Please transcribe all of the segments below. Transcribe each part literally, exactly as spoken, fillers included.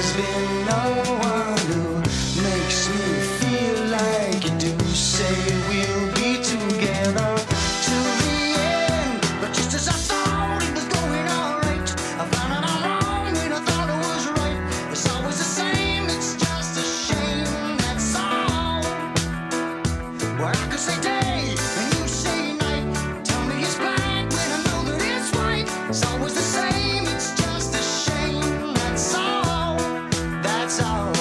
There's been no one who makes me feel like you do. Say we'll be together till the end, but just as I thought it was going all right, I found out I'm wrong when I thought it was right. It's always the same, it's just a shame, that's all. Well, I could say day and you say night. Tell me it's black when I know that it's white. It's always the same, it's just a shame, that's all, that's all.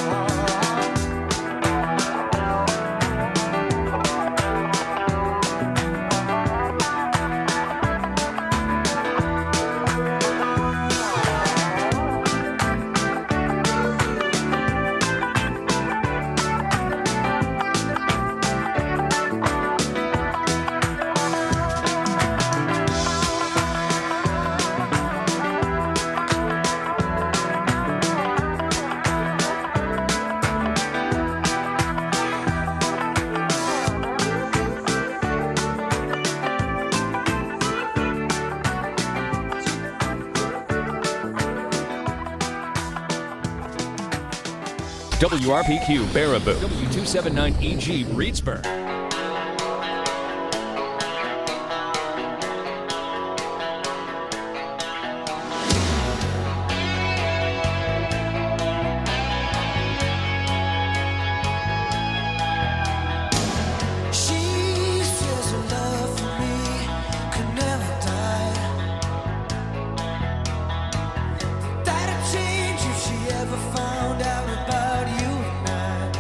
W R P Q Baraboo, W two seventy-nine E G Reedsburg. She says her love for me could never die. That'd change if she ever found out about you and I.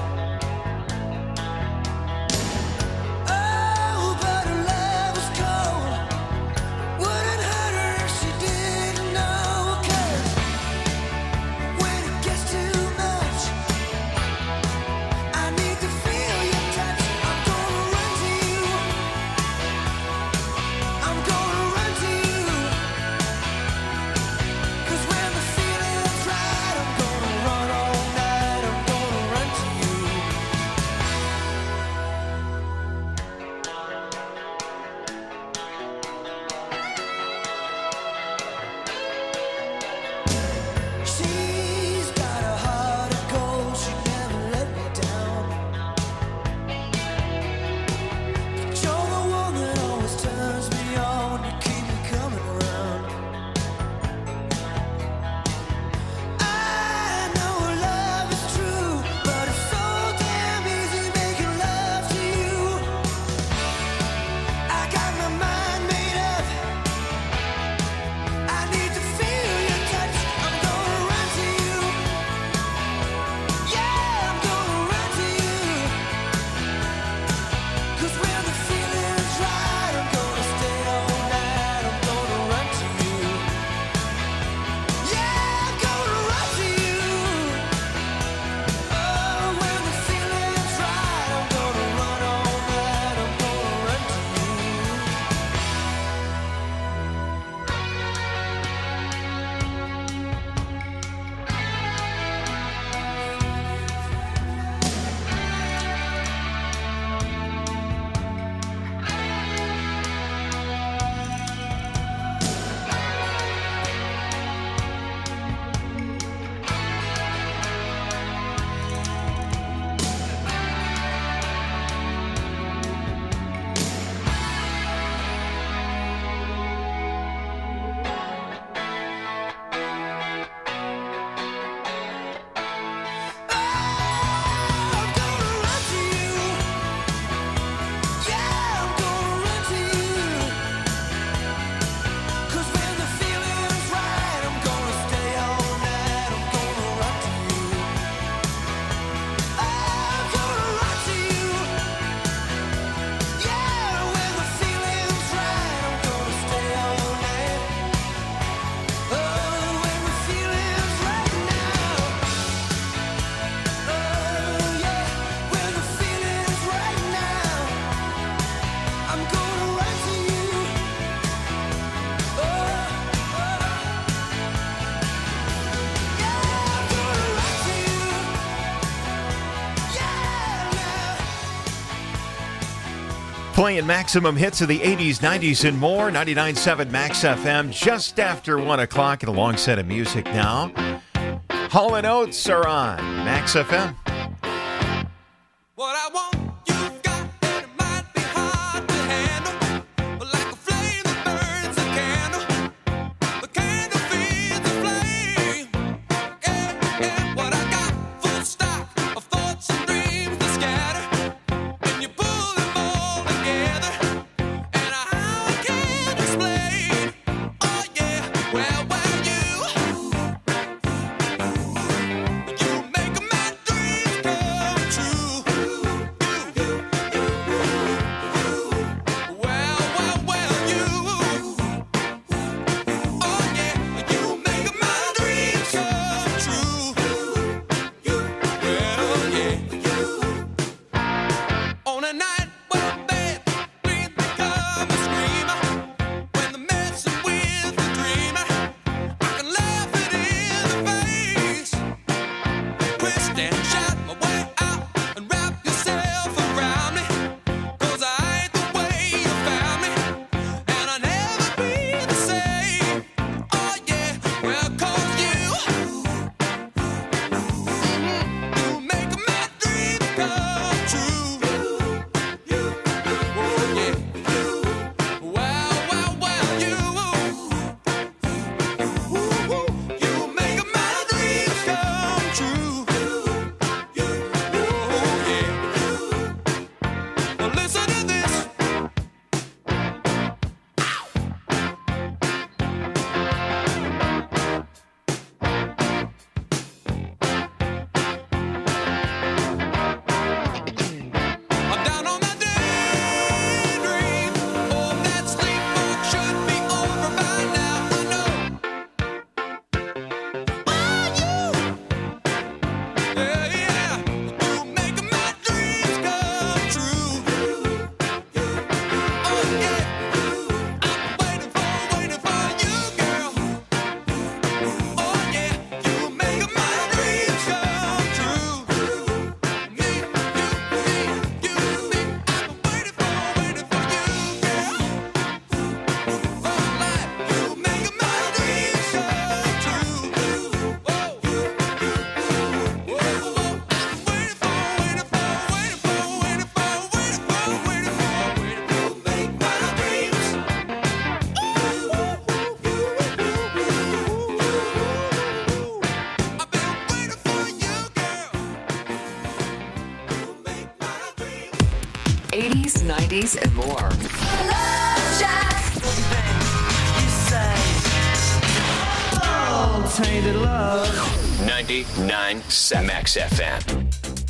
Oh, but her love is cold. Wouldn't hurt her if she didn't know. 'Cause when it gets too much, I need to feel your touch. I'm gonna run to you. I'm gonna run to you. 'Cause when the feeling's right, I'm gonna run all night. I'm gonna run to you. She's got a heart of gold. She never let me down. But you're the one that always turns me on. You keep me coming around. I know love is true, but it's so damn easy making love to you. I got my mind made up. I need to feel your touch. I'm gonna run to you. Yeah, I'm gonna run to you. 'Cause when the feeling's right, I'm gonna stay all night. I'm gonna run to you. Yeah, I'm gonna run to you. Oh, when the feeling's right, I'm gonna run all night. I'm gonna run to you. I'm gonna run to you. Yeah, I'm gonna run to you. 'Cause when the feeling's right, I'm gonna stay all night. I'm gonna run to you. I'm gonna run to you. Yeah, when the feeling's right, I'm gonna stay all night. Oh, when the feeling's right now. Oh yeah, when the feeling's right now, I'm gonna run to you. Oh, oh. Yeah, I'm gonna run to you. Yeah, now. Playing maximum hits of the eighties, nineties, and more. ninety-nine point seven Max F M, just after one o'clock, and a long set of music now. Hall and Oates are on Max F M. What I want, you've got, and it might be hard to handle. But like a flame that burns a candle, the candle feeds the flame. Yeah, yeah, what I got, full stock of thoughts and dreams that scatter. And you pull them all together, and I can't explain. Oh yeah, well, well, you, you make my dreams come true. eighties, nineties, and more. Love Shack. Oh, tainted love. ninety-nine point seven Max F M.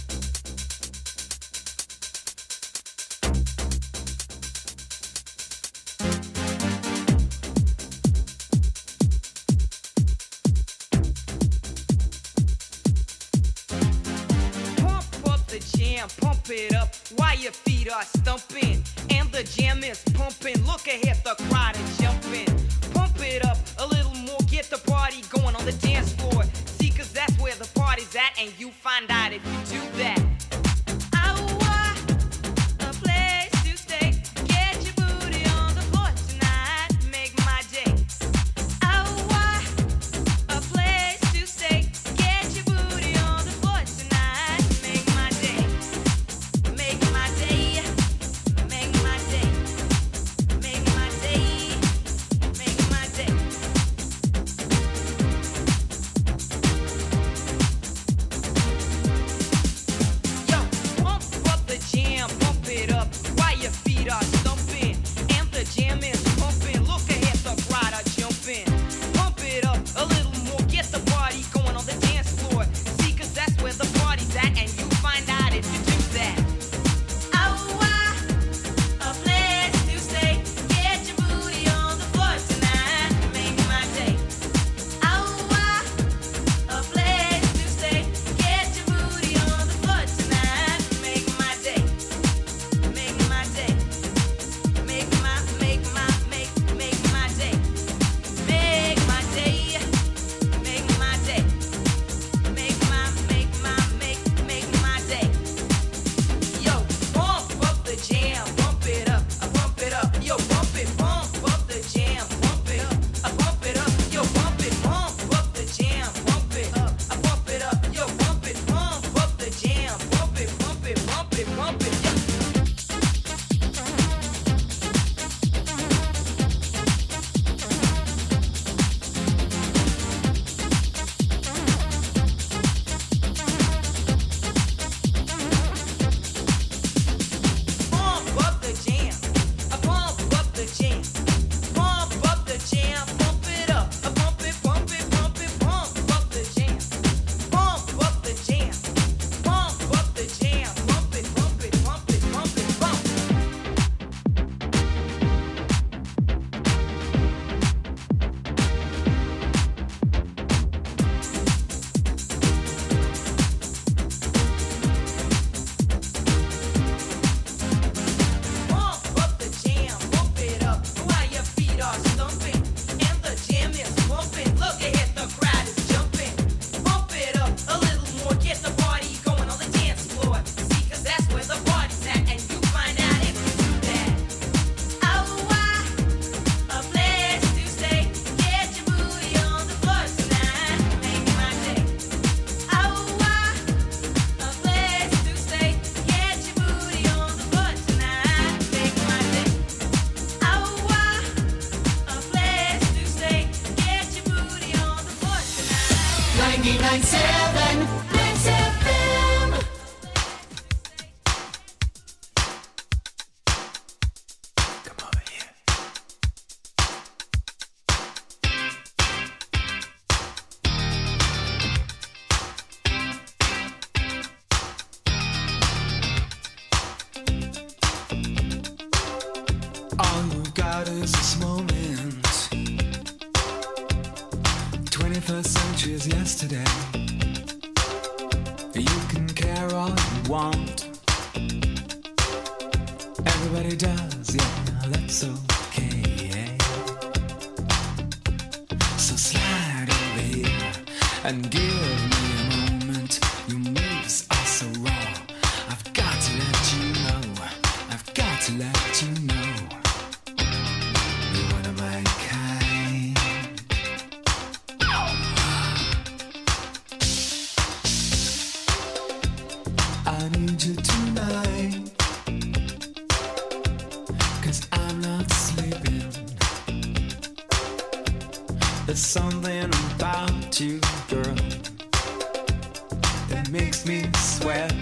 Pump it up while your feet are stumping and the jam is pumping. Look ahead, the crowd is jumping. Pump it up a little more, get the party going on the dance floor. See, cause that's where the party's at, and you find out if you do that. which is yesterday. You can care all you want. Everybody does, yeah, that's okay. So slide over here and give me a moment. Your moves are so raw. I've got to let you know. I've got to let you know. You're one of my kind. I need you tonight, 'cause I'm not sleeping. There's something about you, girl, that makes me sweat.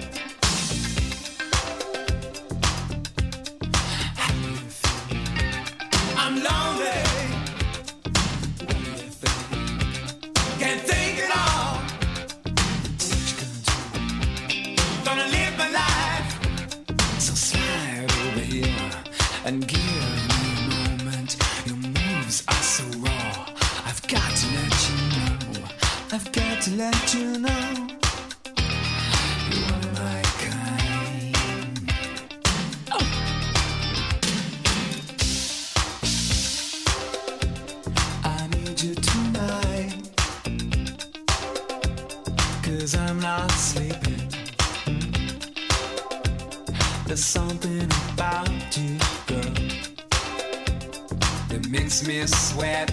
How do you feel? I'm lonely. What do you think? Can't think at all. What you gonna do? Gonna live my life. So slide over here and give me a moment. Your moves are so raw. I've got to let you know. I've got to let you know. You're one of my kind. Oh. I need you tonight, 'cause I'm not sleeping. There's something about you, girl, that makes me sweat.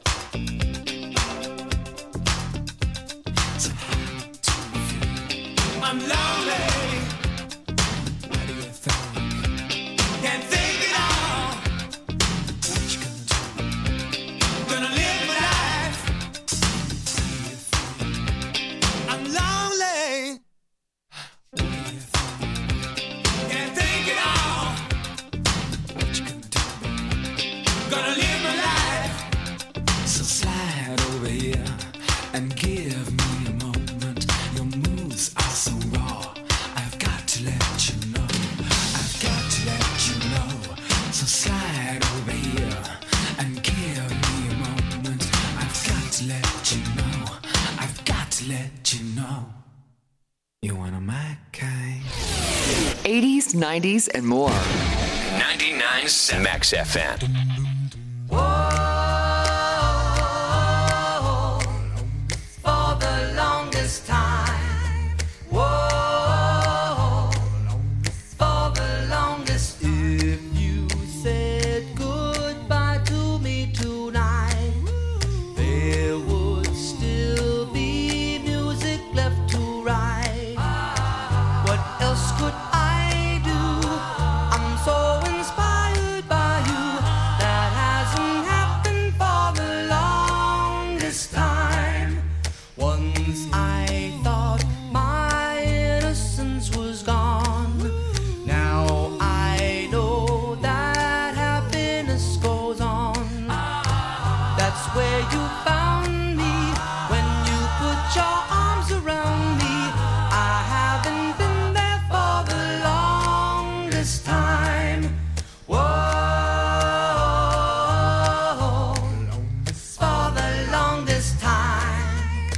So how do you feel? I'm lonely. What do you think? Can't think at all. What you gonna do? Gonna live my life. How do you feel? I'm lonely. What do you think? Can't think at all. What you gonna do? Gonna live my life. So slide over here and give me a moment. Your moves are so raw. I've got to let you know. I've got to let you know. So slide over here and give me a moment. I've got to let you know. I've got to let you know. You're one of my kind. eighties, nineties, and more. ninety-nine Max F M. For the longest time. Whoa, for the longest. If you said goodbye to me tonight, there would still be music left to write. What else could I do? I'm so inspired by you. That hasn't happened for the longest time. Once I thought my innocence was gone. Now I know that happiness goes on. That's where you found me when you put your arms around me. I haven't been there for the longest time. Whoa, for the longest time.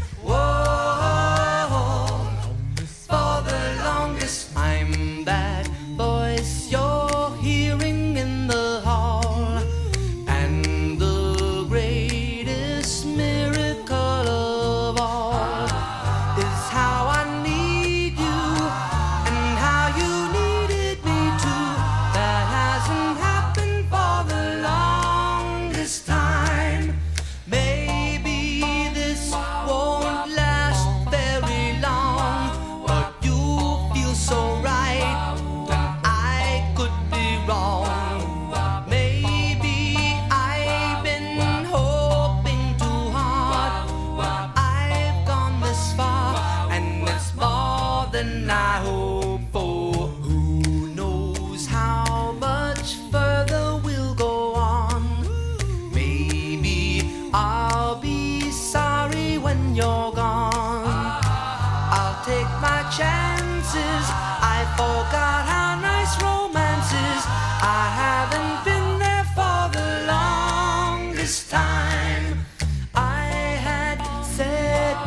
Whoa, for the longest time. That voice you're hearing in the hall, and the greatest miracle of all is how I need you and how you needed me too. That hasn't happened for the longest time. Maybe this won't last very long, but you feel so right that I could be wrong. Maybe I've been hoping too hard, but I've gone this far, and it's more than I hoped for. Who knows how much further we'll go on? Maybe I'll be sorry when you're gone. I'll take my chances. I forgot how nice romance is. I haven't been there for the longest time. I had said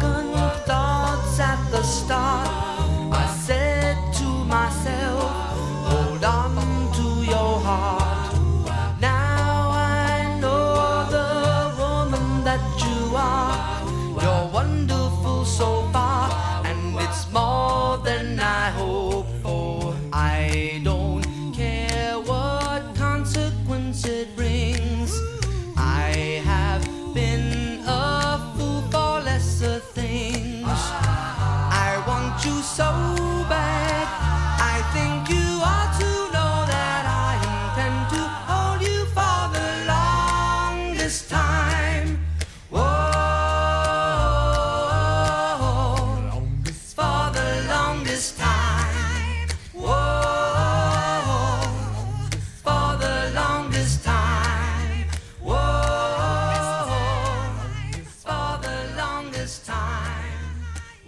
you so bad. I think you ought to know that I intend to hold you for the longest time. Whoa, for the longest time. Whoa, for the longest time. Whoa, for the longest time.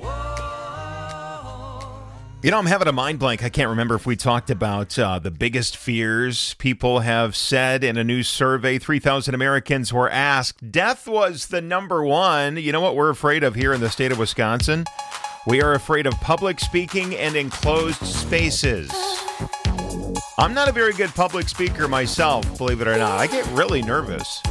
Whoa. You know, I'm having a mind blank. I can't remember if we talked about uh, the biggest fears people have said in a new survey. three thousand Americans were asked. Death was the number one. You know what we're afraid of here in the state of Wisconsin? We are afraid of public speaking and enclosed spaces. I'm not a very good public speaker myself, believe it or not. I get really nervous.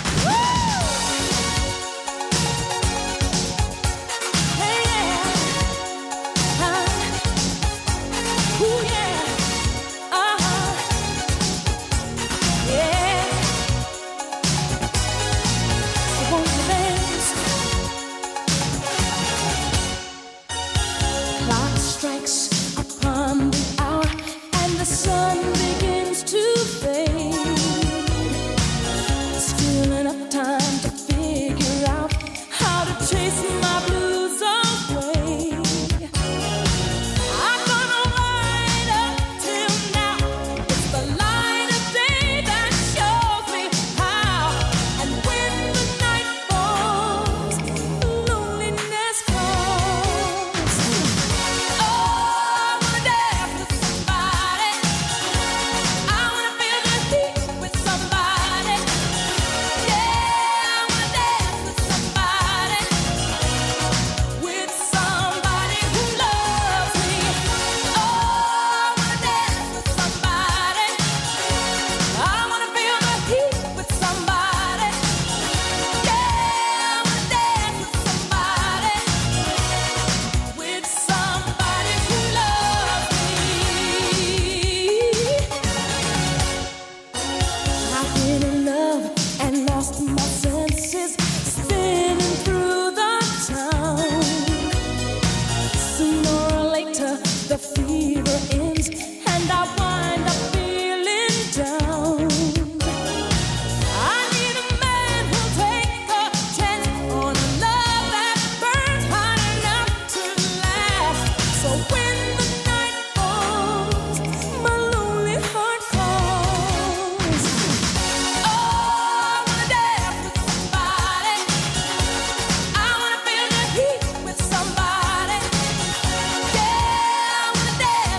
Clock strikes upon the hour and the sun begins to fade. Still enough time to figure out how to chase my blues away. I'm gonna ride up till now. It's the light of day that shows me how. And when the night falls, loneliness calls. Oh, I wanna dance with somebody. I wanna feel the heat with somebody. Yeah, I wanna dance with somebody. With somebody who loves me. Oh, I wanna dance with somebody. I wanna feel the heat with somebody. Yeah, I wanna dance with somebody. With somebody who loves me. I've been in love and lost my senses, spinning through the town. Sooner or later, the fever ends, and I wind up feeling down. I need a man who'll take a chance on a love that burns hot enough to last. So when the night falls, my lonely heart calls. Oh, I wanna dance with somebody. I wanna feel the heat with somebody. Yeah, I wanna dance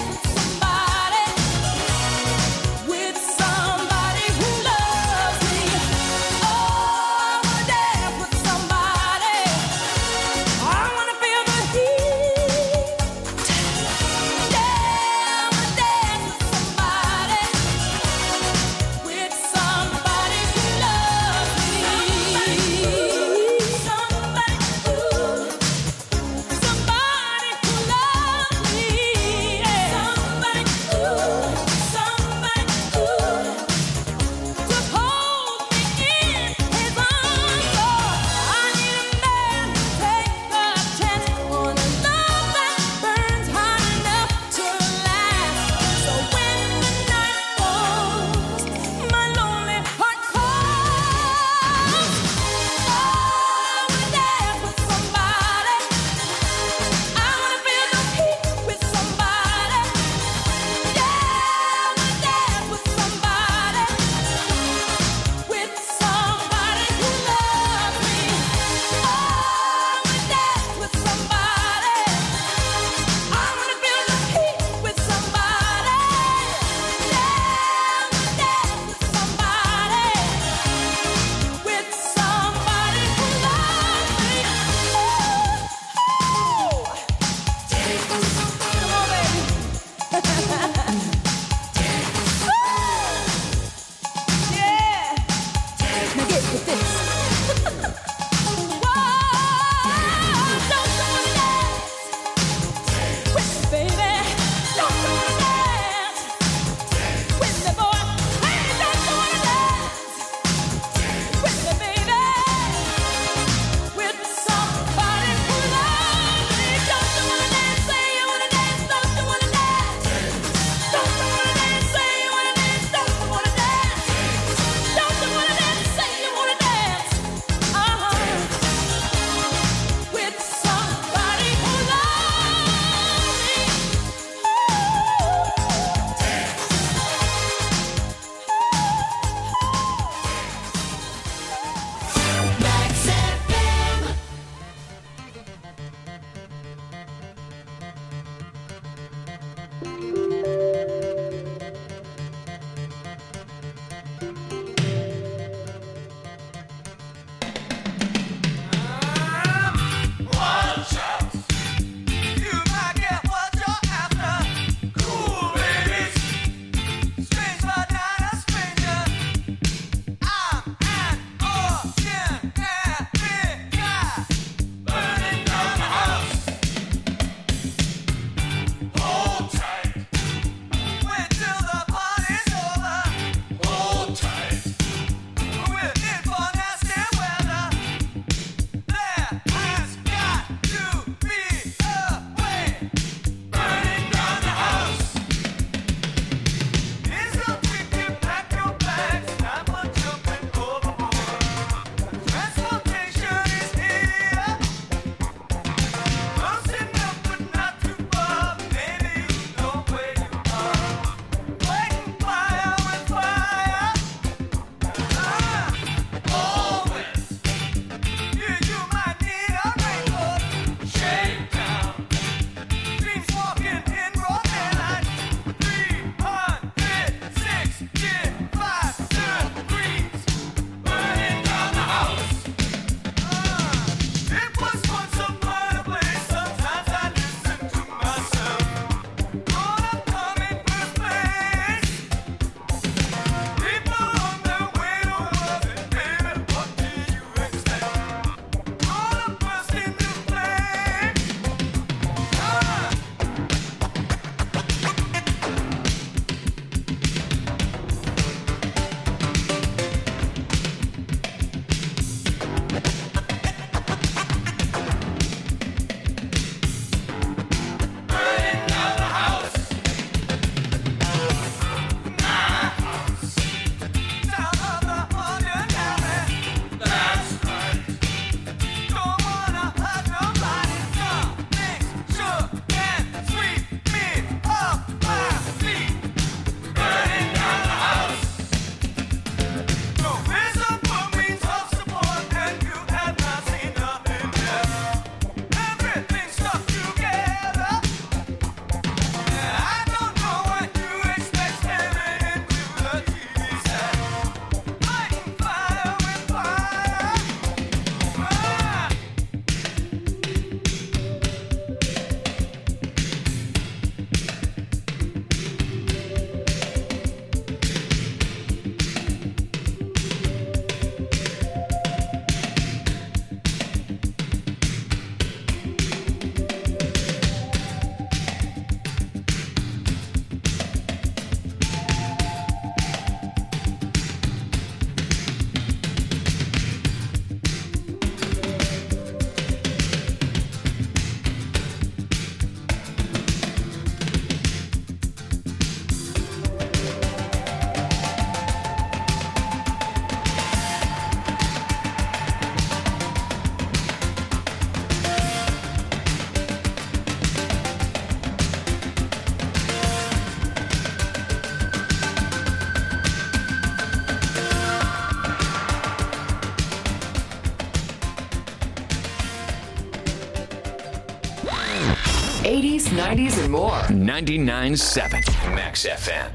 eighties, nineties, and more. ninety-nine point seven Max F M.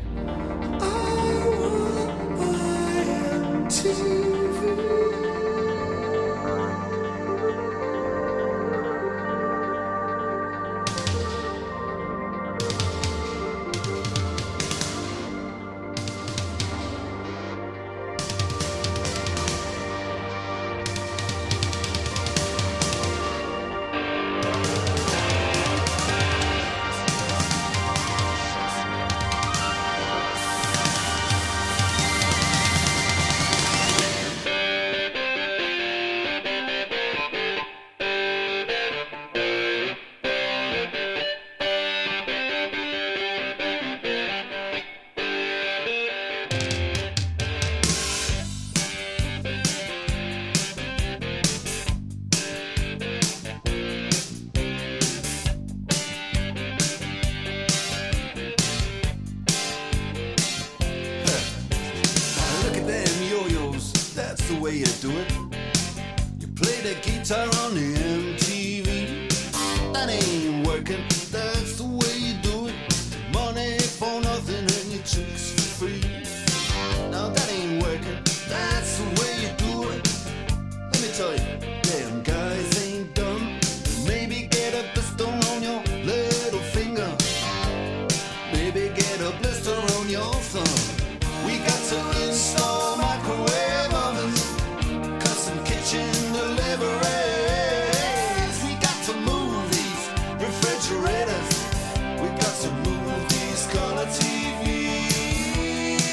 Look at them yo-yos, that's the way you do it. You play the guitar on the M T V. That ain't working, that's the way you do it. Money for nothing and your chicks for free. Now that ain't working, that's the way you do it. Let me tell you, them guys ain't dumb. Maybe get a blister on your little finger. Maybe get a blister on your thumb. We got to install microwave ovens, custom kitchen deliveries. We got to move these refrigerators. We got to move these color T Vs.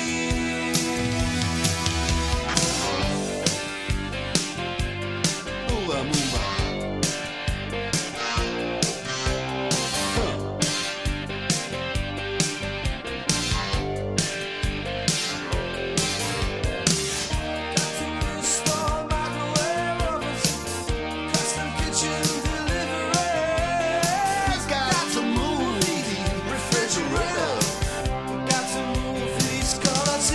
Move on, move on. Huh. We've got to move these refrigerators. We've got to move these color T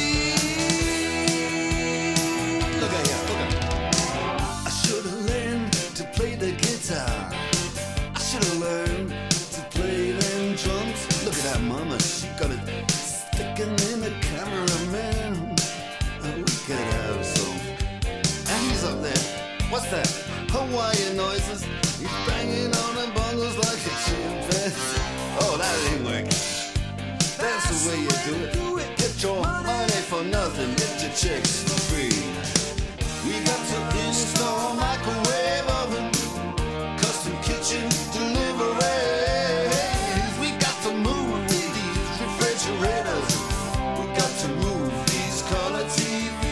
Vs. Look at ya, look at ya. I should have learned to play the guitar. I should have learned to play them drums. Look at that mama, she got it sticking in the camera, man. Oh, we could have some. And he's up there. What's that? Hawaiian noises. He's banging on the bongos like a chimpanzee. Oh, that ain't working. That's the way you do it. Get your money for nothing. Get your chicks for free. We got to install microwave oven, custom kitchen deliveries. We got to move these refrigerators. We got to move these color T Vs.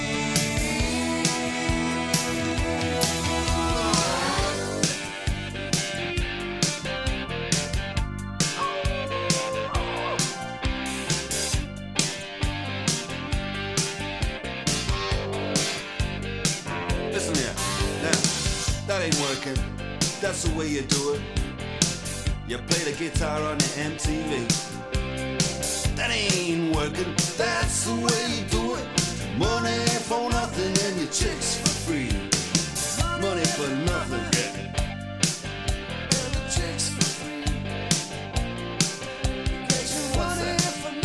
Listen here, now, that ain't working. That's the way you do it. You play the guitar on the M T V. That ain't working. That's the way you do it. Money for nothing and your chicks for free. Money for nothing. And the chicks for free. What's that?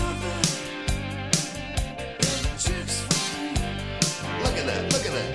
And the chicks for free. Look at that, look at that.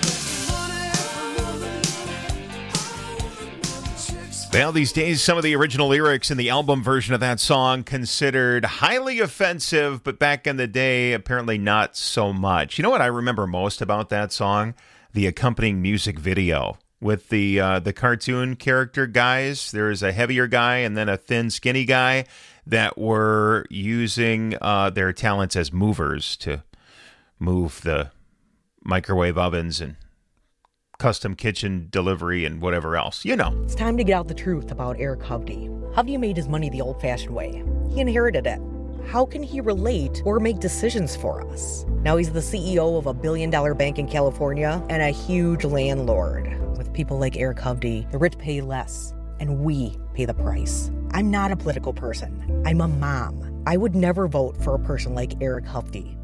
Well, these days, some of the original lyrics in the album version of that song considered highly offensive, but back in the day, apparently not so much. You know what I remember most about that song? The accompanying music video with the uh, the cartoon character guys. There's a heavier guy and then a thin, skinny guy that were using uh, their talents as movers to move the microwave ovens and custom kitchen delivery and whatever else. You know. It's time to get out the truth about Eric Hovde. Hovde made his money the old-fashioned way. He inherited it. How can he relate or make decisions for us? Now he's the C E O of a billion-dollar bank in California and a huge landlord. With people like Eric Hovde, the rich pay less, and we pay the price. I'm not a political person. I'm a mom. I would never vote for a person like Eric Hovde.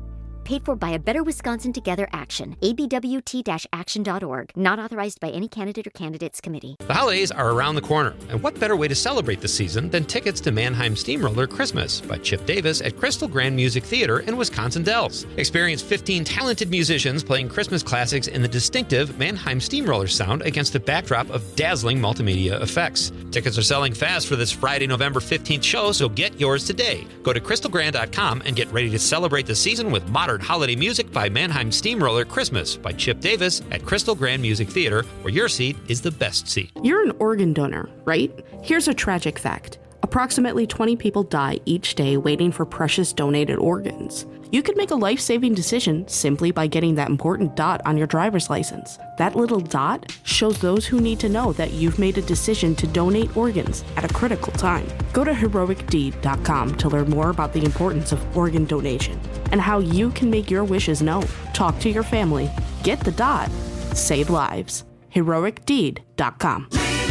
Paid for by a Better Wisconsin Together Action. A B W T action dot org. Not authorized by any candidate or candidates committee. The holidays are around the corner, and what better way to celebrate the season than tickets to Mannheim Steamroller Christmas by Chip Davis at Crystal Grand Music Theater in Wisconsin Dells. Experience fifteen talented musicians playing Christmas classics in the distinctive Mannheim Steamroller sound against a backdrop of dazzling multimedia effects. Tickets are selling fast for this Friday, November fifteenth show, so get yours today. Go to crystal grand dot com and get ready to celebrate the season with modern holiday music by Mannheim Steamroller Christmas by Chip Davis at Crystal Grand Music Theater, where your seat is the best seat. You're an organ donor, right? Here's a tragic fact. Approximately twenty people die each day waiting for precious donated organs. You could make a life-saving decision simply by getting that important dot on your driver's license. That little dot shows those who need to know that you've made a decision to donate organs at a critical time. Go to heroic deed dot com to learn more about the importance of organ donation and how you can make your wishes known. Talk to your family, get the dot, save lives. heroic deed dot com.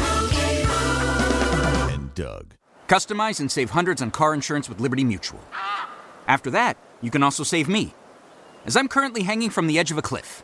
And Doug. Customize and save hundreds on car insurance with Liberty Mutual. After that, you can also save me, as I'm currently hanging from the edge of a cliff.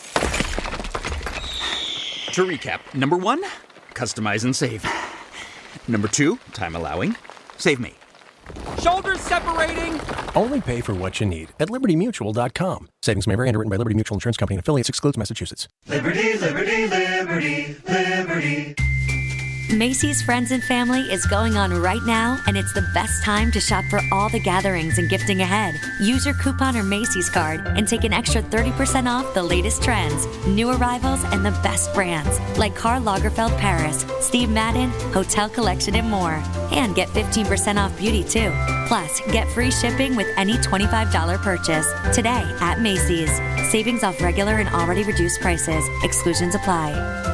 To recap, number one, customize and save. Number two, time allowing, save me. Shoulders separating! Only pay for what you need at liberty mutual dot com. Savings may vary. Underwritten by Liberty Mutual Insurance Company and affiliates. Excludes Massachusetts. Liberty, liberty, liberty, liberty. Macy's Friends and Family is going on right now, and it's the best time to shop for all the gatherings and gifting ahead. Use your coupon or Macy's card and take an extra thirty percent off the latest trends, new arrivals, and the best brands like Karl Lagerfeld Paris, Steve Madden, Hotel Collection, and more. And get fifteen percent off beauty too. Plus, get free shipping with any twenty-five dollars purchase today at Macy's. Savings off regular and already reduced prices. Exclusions apply.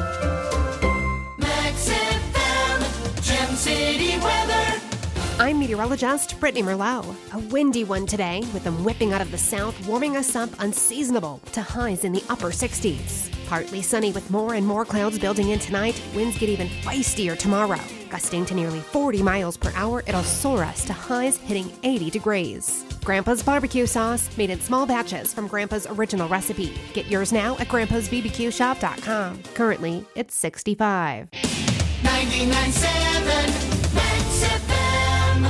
City weather. I'm meteorologist Brittany Merlot. A windy one today, with them whipping out of the south, warming us up unseasonable to highs in the upper sixties. Partly sunny with more and more clouds building in tonight. Winds get even feistier tomorrow. Gusting to nearly forty miles per hour, it'll soar us to highs hitting eighty degrees. Grandpa's barbecue sauce, made in small batches from Grandpa's original recipe. Get yours now at grandpas b b q shop dot com. Currently, it's sixty-five. ninety-nine point seven Max F M.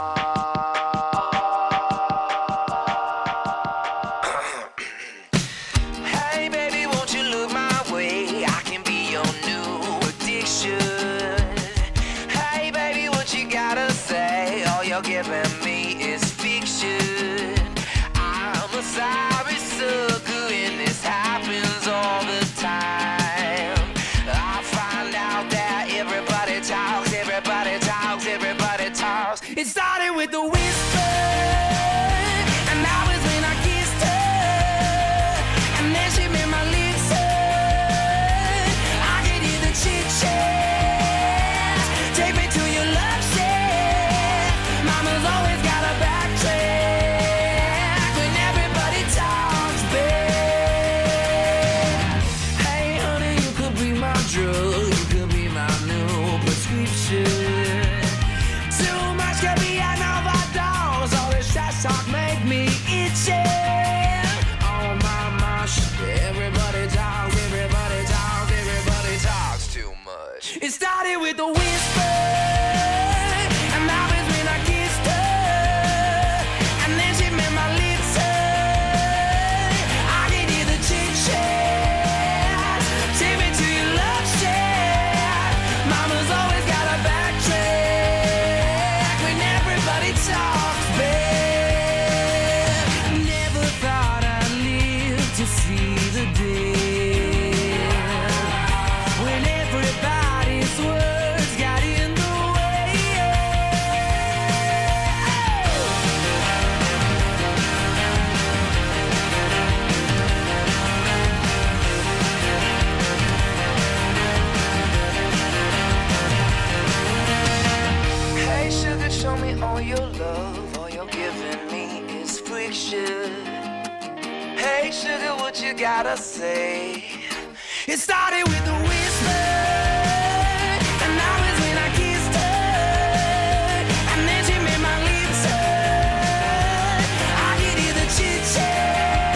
Hey baby, won't you look my way? I can be your new addiction. Hey baby, what you gotta say? All you're giving me is fiction. I'm a sorry sucker and this happens all the time. I find out that everybody talks, everybody talks, everybody talks. It started with the whisper, and that was when I kissed her, and then she made my lips hurt. I could hear the chit chat. Take me to your love shack. Mama's always got a backtrack when everybody talks back. Hey honey, you could be my drug, you could be my new prescription. Too much could be an overdose. All this trash talk make me itchy. Oh my gosh, everybody talks, everybody talks, everybody talks too much. It started with the whisper, and that was when I kissed her, and then she made my lips hurt. I could hear the chit chat. Take me to your love shack. Mama's always got a backtrack when everybody talks back. Never thought I'd live to see the day when everybody's words got in the way. Hey sugar, show me all your love. All you're giving me is friction. Hey sugar, what you gotta say? It started with a whisper, and that was when I kissed her, and then she made my lips hurt. I could hear the chit chat.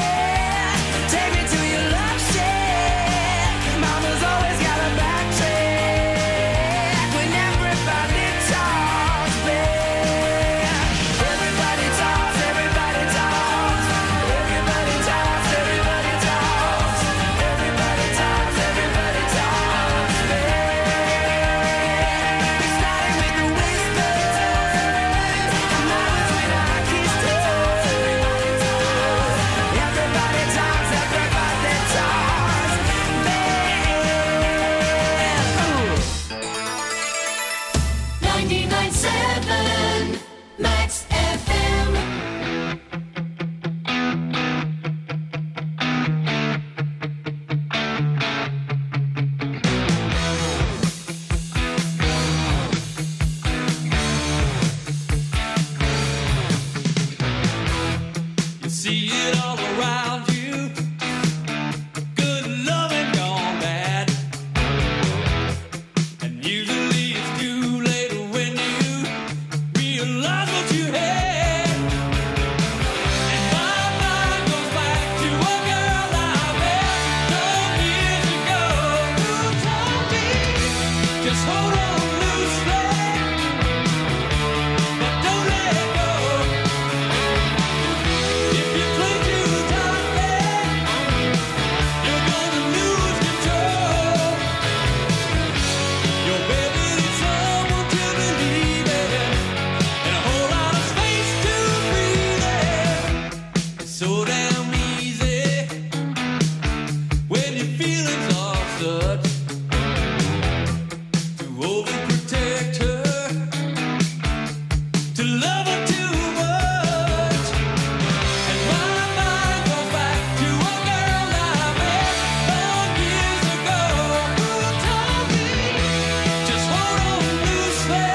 to love her too much. And my mind goes back to a girl I met four years ago who told me, just hold on loosely,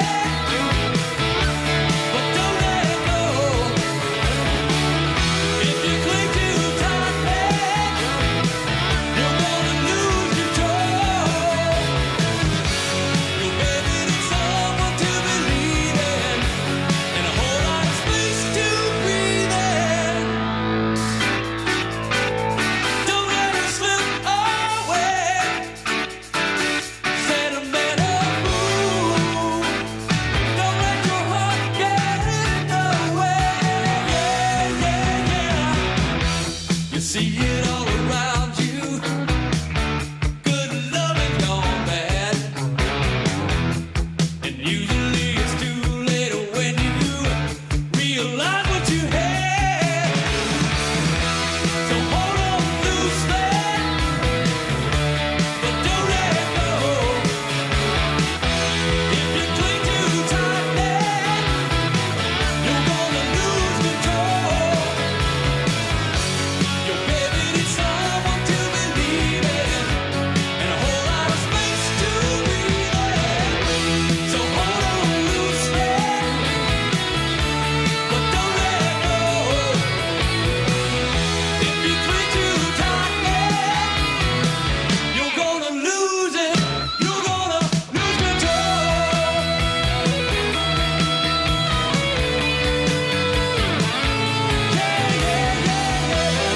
but don't let go. If you cling too tightly, you're gonna lose control. Your baby needs someone to believe in, and a whole lot of space to breathe in. Don't let her slip away. Sentimental fool. Don't let your heart get in the way. Yeah, yeah, yeah. You see it all around you. Good loving gone bad. And usually it's too late when you realize what you had. So hold on loosely, but don't let go. If you cling too tightly, you're gonna lose control. Your baby needs someone to believe in, and a whole lot of space to breathe in. So hold on loosely, but don't let go. If you cling too tightly, you're gonna lose it. You're gonna lose control. Yeah, yeah, yeah,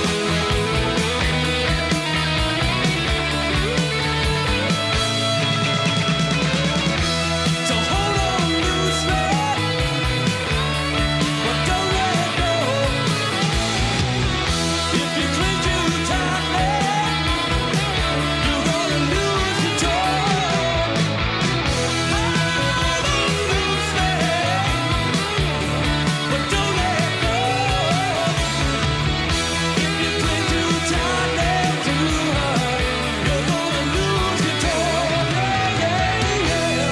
So hold on loosely, but don't let go. If you cling too tightly, you're gonna lose control. Hold on loosely, but don't let go. If you cling too tightly to her, you're gonna lose control. Yeah, yeah, yeah.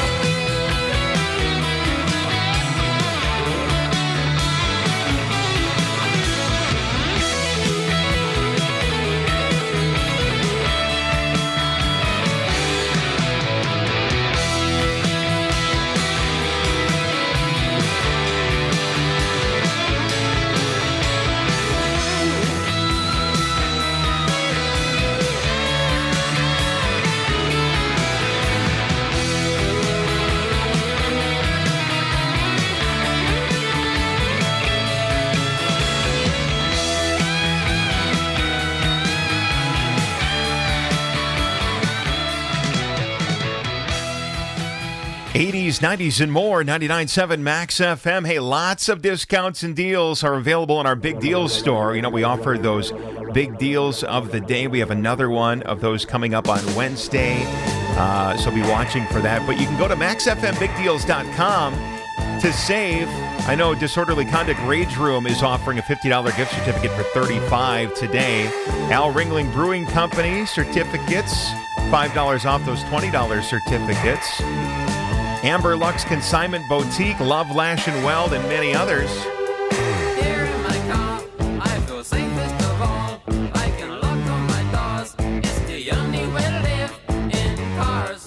eighties, nineties, and more. ninety-nine point seven Max F M. Hey, lots of discounts and deals are available in our Big Deals store. You know, we offered those big deals of the day. We have another one of those coming up on Wednesday. Uh, so be watching for that. But you can go to max f m big deals dot com to save. I know Disorderly Conduct Rage Room is offering a fifty dollars gift certificate for thirty-five dollars today. Al Ringling Brewing Company certificates, five dollars off those twenty dollars certificates. Amber Lux Consignment Boutique, Love, Lash and Weld, and many others. Here in my car, I feel safest of all. I can lock all my doors. It's the only way to live in cars.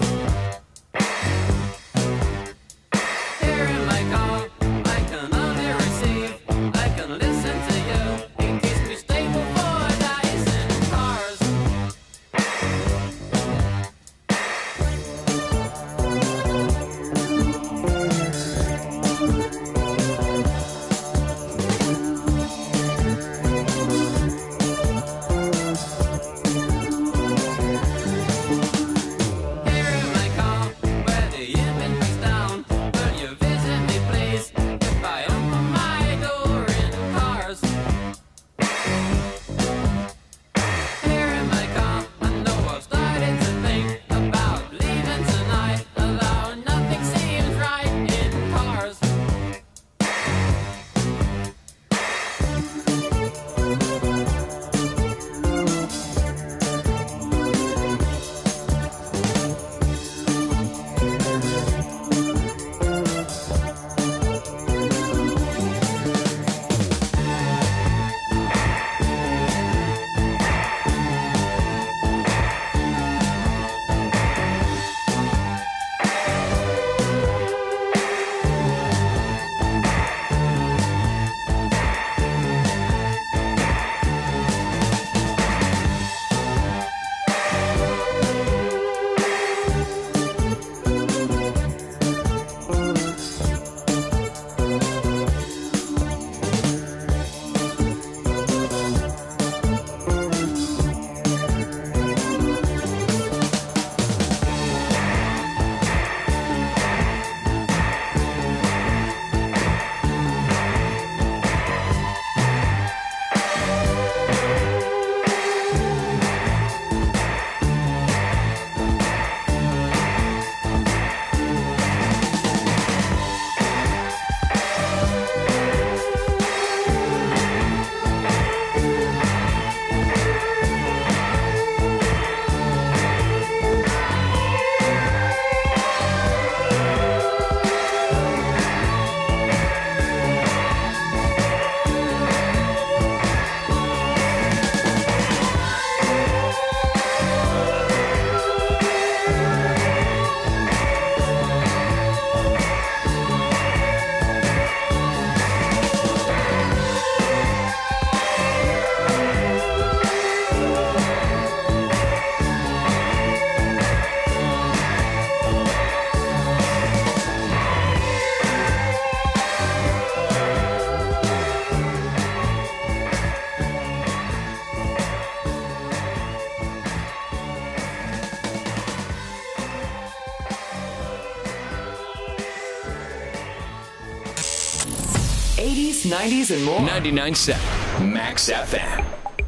Here in my car, I can only receive. I can listen to you. It keeps me stable for days in cars. eighties, nineties, and more. ninety-nine point seven Max F M.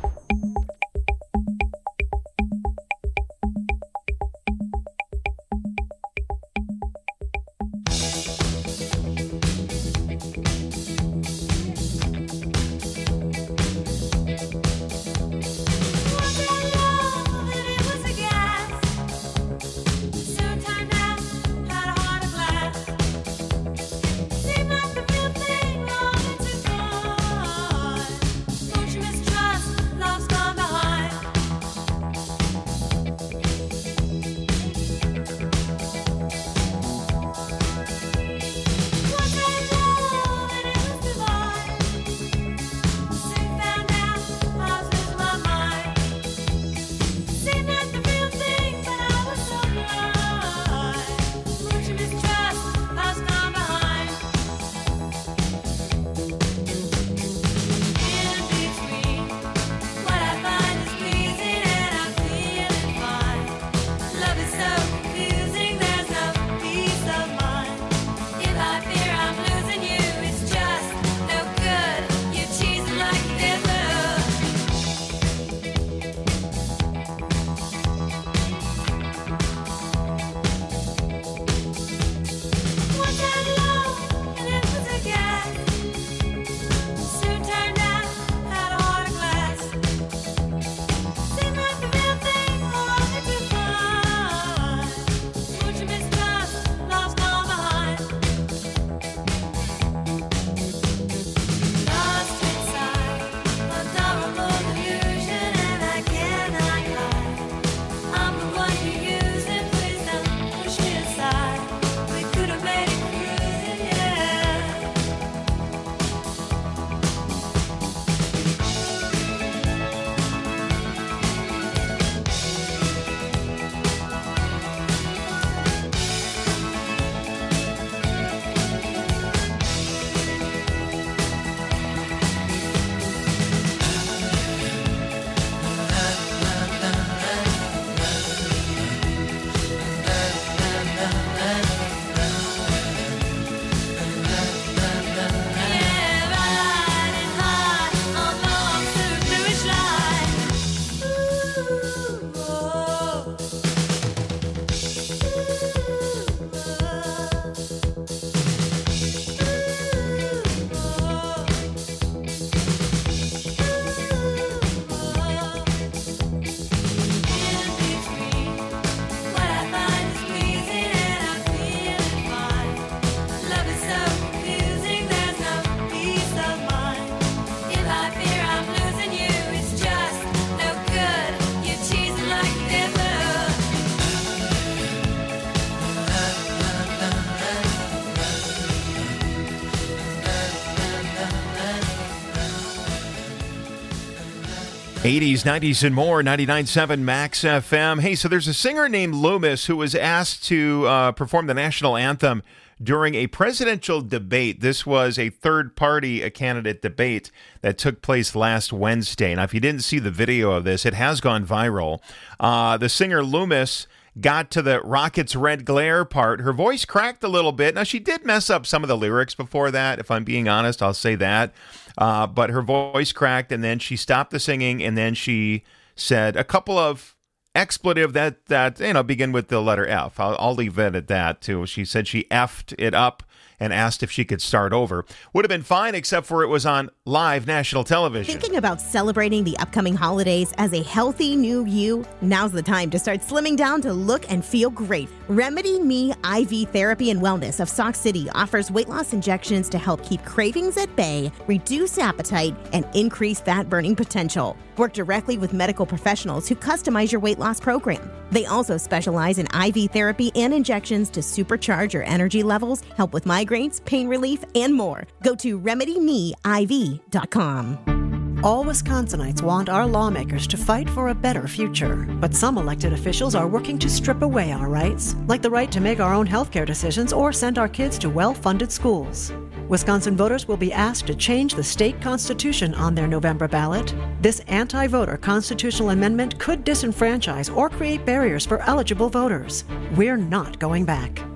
eighties, nineties, and more, ninety-nine point seven Max F M. Hey, so there's a singer named Loomis who was asked to uh, perform the national anthem during a presidential debate. This was a third-party candidate debate that took place last Wednesday. Now, if you didn't see the video of this, it has gone viral. Uh, the singer Loomis got to the Rockets Red Glare part. Her voice cracked a little bit. Now, she did mess up some of the lyrics before that. If I'm being honest, I'll say that. Uh, but her voice cracked, and then she stopped the singing, and then she said a couple of expletive that, that you know, begin with the letter F. I'll, I'll leave it at that, too. She said she effed it up and asked if she could start over. Would have been fine, except for it was on live national television. Thinking about celebrating the upcoming holidays as a healthy new you? Now's the time to start slimming down to look and feel great. Remedy Me I V Therapy and Wellness of Sauk City offers weight loss injections to help keep cravings at bay, reduce appetite, and increase fat burning potential. Work directly with medical professionals who customize your weight loss program. They also specialize in I V therapy and injections to supercharge your energy levels, help with migraines, pain relief, and more. Go to remedy me I V dot com. All Wisconsinites want our lawmakers to fight for a better future. But some elected officials are working to strip away our rights, like the right to make our own healthcare decisions or send our kids to well-funded schools. Wisconsin voters will be asked to change the state constitution on their November ballot. This anti-voter constitutional amendment could disenfranchise or create barriers for eligible voters. We're not going back.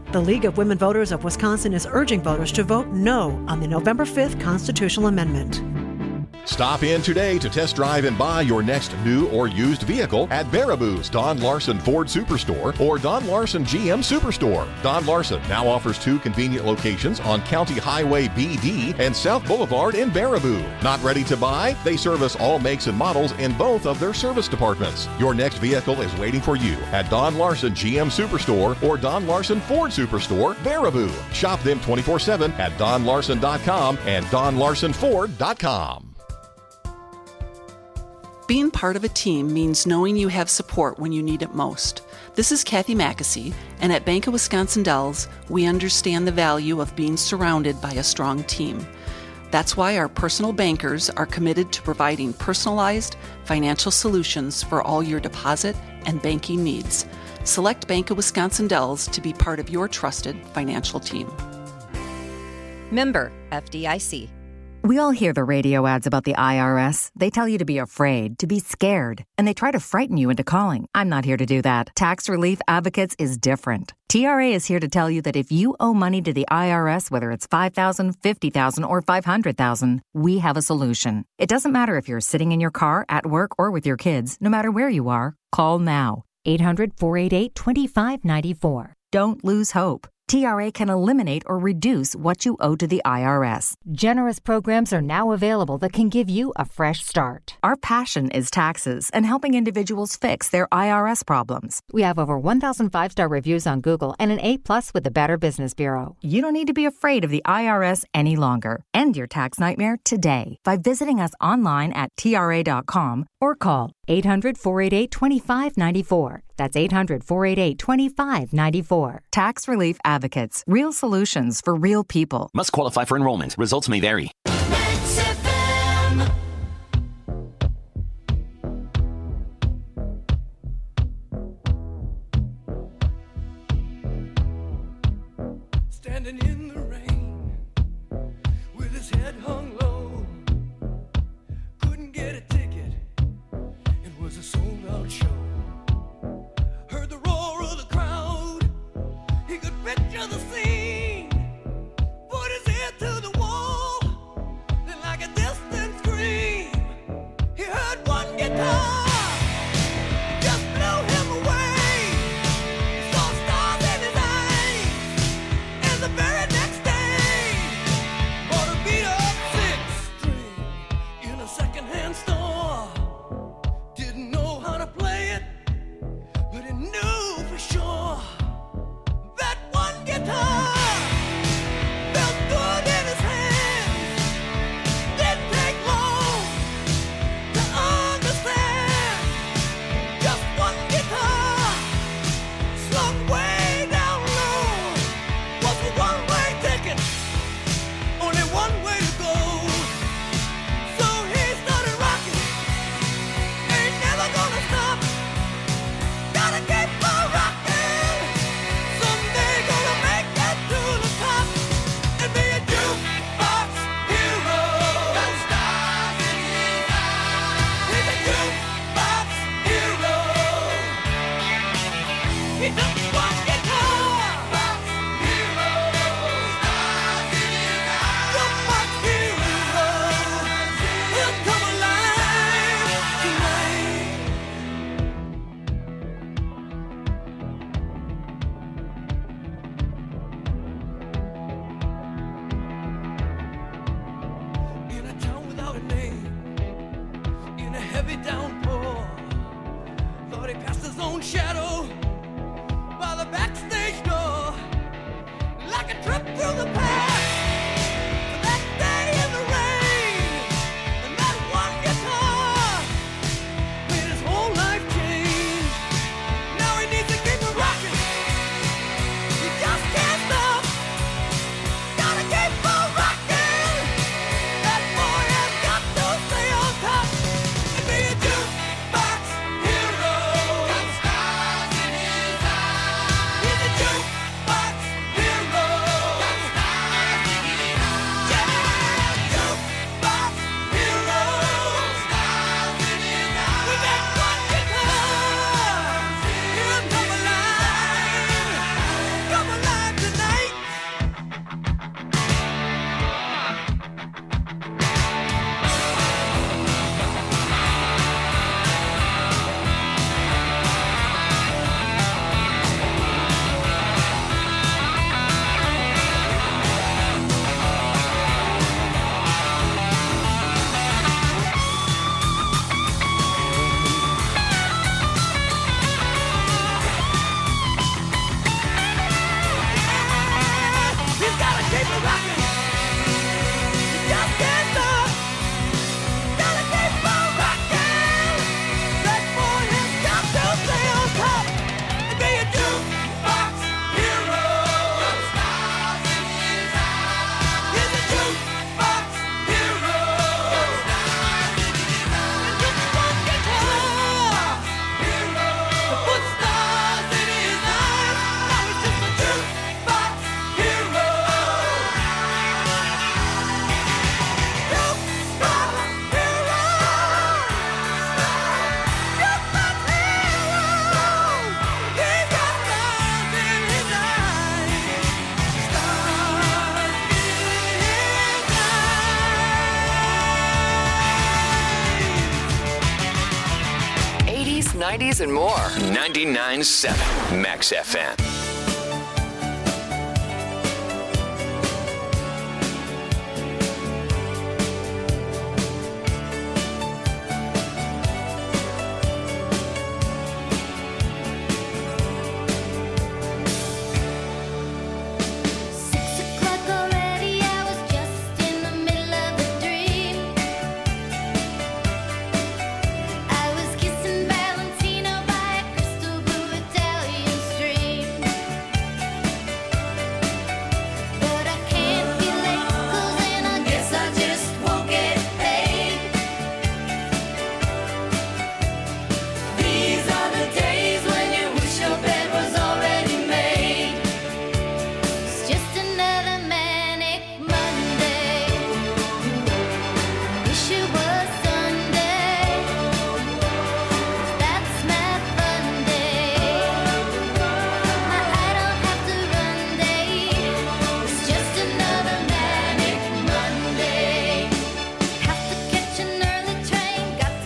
The League of Women Voters of Wisconsin is urging voters to vote no on the November fifth constitutional amendment. Stop in today to test drive and buy your next new or used vehicle at Baraboo's Don Larson Ford Superstore or Don Larson G M Superstore. Don Larson now offers two convenient locations on County Highway B D and South Boulevard in Baraboo. Not ready to buy? They service all makes and models in both of their service departments. Your next vehicle is waiting for you at Don Larson G M Superstore or Don Larson Ford Superstore, Baraboo. Shop them twenty-four seven at don larson dot com and don larson ford dot com. Being part of a team means knowing you have support when you need it most. This is Kathy Mackesy, and at Bank of Wisconsin Dells, we understand the value of being surrounded by a strong team. That's why our personal bankers are committed to providing personalized financial solutions for all your deposit and banking needs. Select Bank of Wisconsin Dells to be part of your trusted financial team. Member F D I C. We all hear the radio ads about the I R S. They tell you to be afraid, to be scared, and they try to frighten you into calling. I'm not here to do that. Tax Relief Advocates is different. T R A is here to tell you that if you owe money to the I R S, whether it's five thousand dollars, fifty thousand dollars, or five hundred thousand dollars, we have a solution. It doesn't matter if you're sitting in your car, at work, or with your kids. No matter where you are, call now. eight hundred, four eight eight, two five nine four. Don't lose hope. T R A can eliminate or reduce what you owe to the I R S. Generous programs are now available that can give you a fresh start. Our passion is taxes and helping individuals fix their I R S problems. We have over one thousand five-star reviews on Google and an A plus with the Better Business Bureau. You don't need to be afraid of the I R S any longer. End your tax nightmare today by visiting us online at T R A dot com or call eight hundred, four eight eight, two five nine four. That's eight hundred, four eight eight, two five nine four. Tax Relief Advocates. Real solutions for real people. Must qualify for enrollment. Results may vary. Standing in the rain with his head hung low, couldn't get a ticket. It was a sold out show. Heard the roar of the crowd. He could picture the scene. Put his ear to the wall. Then like a distant scream, he heard one guitar. Just blew him away. He saw stars in his eyes. And the very next day, bought a beat up six string in a secondhand store. Didn't know how to play it, but he knew for sure that one guitar felt good in his hands. Didn't take long to understand. Just one guitar slung way down low was a one-way ticket, only one way to go. So he started rocking, ain't never gonna stop. Gotta keep on rocking. Someday gonna make it to the top and be a jukebox hero. Got stars in his eyes. He's a jukebox hero. He took one guitar. Jukebox hero. Stars in his eyes. Jukebox hero. He'll come alive tonight. In a town without a name, in a heavy downpour, thought he passed his own shadow by the backstage door, like a trip through the past. To that day in the rain, and that one guitar made his whole life change. Now he needs to keep it rocking. He just can't stop. Gotta keep on rocking. That boy has got to stay on top and be a jukebox hero. Got stars nineties, and more. ninety-nine point seven Max F M.